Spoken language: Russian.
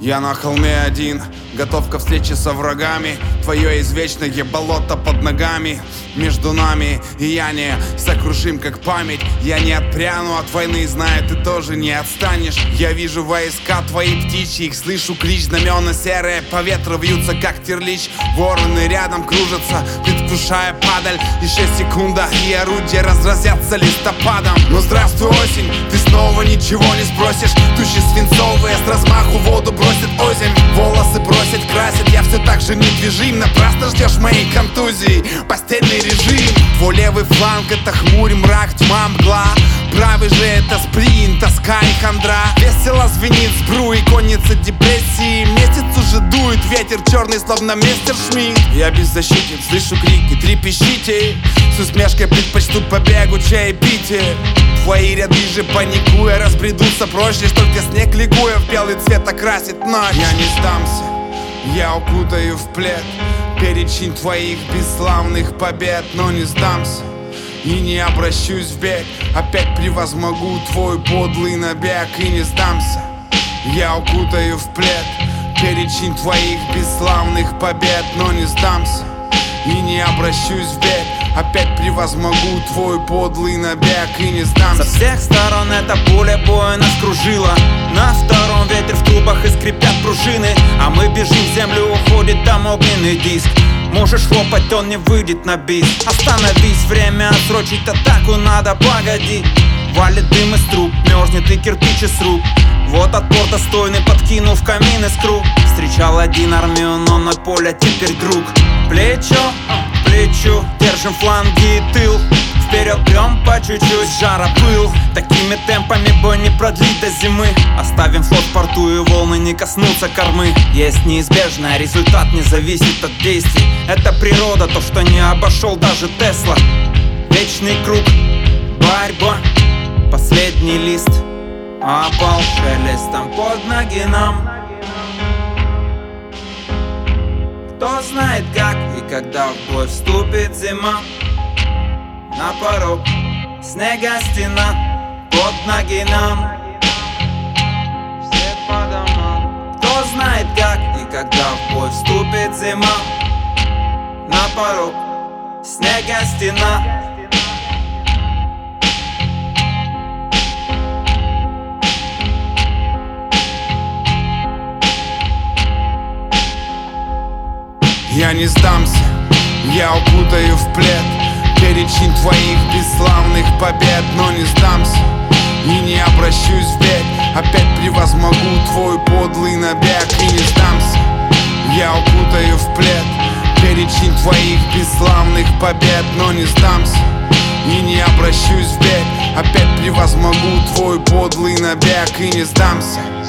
Я на холме один, готов ко встрече со врагами. Твое извечное болото под ногами. Между нами и я не сокрушим, как память. Я не отпряну от войны, знаю, ты тоже не отстанешь. Я вижу войска твои птичьи, их слышу клич. Знамена серые по ветру вьются, как терлич. Вороны рядом кружатся, предвкушая падаль. Еще секунда, и орудия разразятся листопадом. Но здравствуй, осень, ты снова ничего не сбросишь. Тучи свинцовые с размаху воду бросит озимь. Волосы бросить, красить, я все так же недвижим. Напрасно ждешь моей контузии, постельный режим. Твой левый фланг — это хмурь, мрак, тьма, мгла. Правый же — это спринт, тоска и хандра. Весело звенит сбру и конница депрессии. Месяц уже дует ветер черный, словно мистер Шмидт. Я беззащитен, слышу крики, трепещите. С усмешкой предпочту побегу, чаепитие. Твои ряды же паникуя разбредутся прочь, лишь только снег ликуя в белый цвет окрасит ночь. Я не сдамся, я укутаю в плед перечень твоих бесславных побед, но не сдамся и не обращусь в бег. Опять превозмогу твой подлый набег и не сдамся. Я укутаю в плед перечень твоих бесславных побед, но не сдамся и не обращусь в бег. Опять превозмогу твой подлый набег и не сдамся. Со всех сторон эта пуля боя нас кружила. На втором ветер в трубах и скрипят пружины. А мы бежим, в землю уходит там огненный диск. Можешь хлопать, он не выйдет на бис. Остановись, время отсрочить атаку надо, погоди. Валит дым из труб, мерзнет и кирпич из рук. Вот отпор достойный, подкинул в камин искру. Встречал один армию, но на поле теперь друг. Плечо к плечу, держим фланги и тыл. Вперед прям по чуть-чуть, жара пыл. Такими темпами бой не продлит до зимы. Оставим флот в порту и волны не коснутся кормы. Есть неизбежное, результат не зависит от действий. Это природа, то, что не обошел даже Тесла. Вечный круг, борьба, последний лист опал шелестом под ноги нам. Кто знает как и когда в бой вступит зима. На порог снега стена под ноги нам. Все по домам. Кто знает как и когда в бой вступит зима. На порог снега стена. Я не сдамся, я укутаю в плед перечень твоих бесславных побед, но не сдамся и не обращусь в бег. Опять превозмогу твой подлый набег и не сдамся. Я укутаю в плед перечень твоих бесславных побед, но не сдамся и не обращусь в бег. Опять превозмогу твой подлый набег и не сдамся.